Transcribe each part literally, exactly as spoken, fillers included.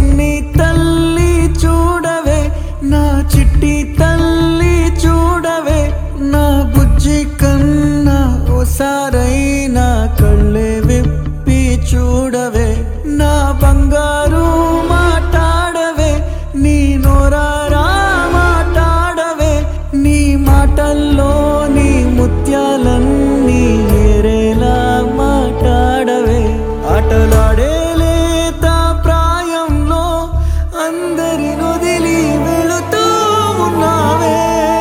చిన్ని తల్లి చూడవే, నా చిట్టి తల్లి చూడవే, నా బుజ్జి కన్నా ఓసారైనా కళ్ళే విప్పి చూడవే, నా బంగారు మాట్లాడవే, నీ నోరారా మాట్లాడవే, నీ మాటల్లో నీ ముత్యాలన్నీ ఏరేలా మాట్లాడవే. ఆటలాడే లేత ప్రాయంలో అందరి నొదిలి వెళుతూ ఉన్నావే.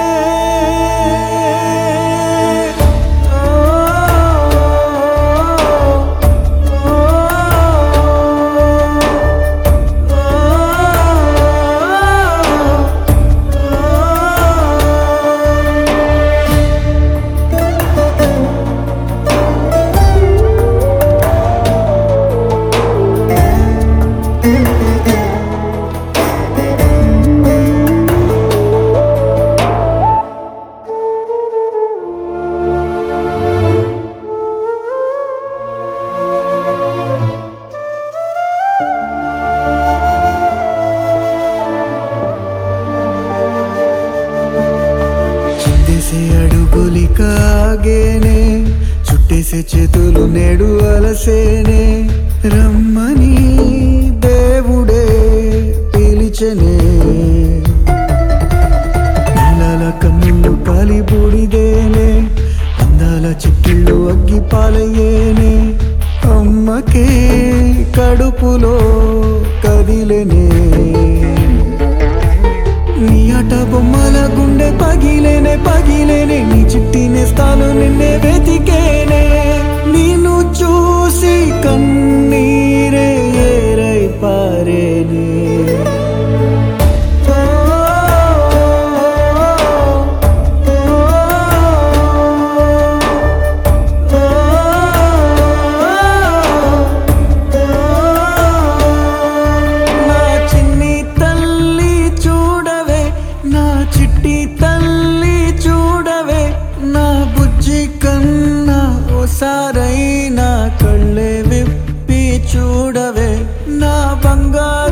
చిందేసే అడుగులికాగేనే, చుట్టేసే చేతులు నేడు అలసేనే, రమ్మని దేవుడే పిలిచెనే, పిల్లల కన్నులు కాలి బూడిదేనే, అందాల చిక్కిళ్ళు అగ్గి పాలయ్యేనే, అమ్మకే కడుపులో కదిలేనే, నీ అట బొమ్మల గుండె పగిలేనే పగిలేనే, నీ చిట్టి నేస్తాలు నిన్నే వెతికేనే, నిన్ను చూసి కన్నీరే ఏరై పారేనే. నా చిన్ని తల్లి చూడవే, నా చిట్టి తల్లి చూడవే, నా బుజ్జి కన్నా ఓసారైనా కళ్ళే విప్పి చూడవే, నా బంగారు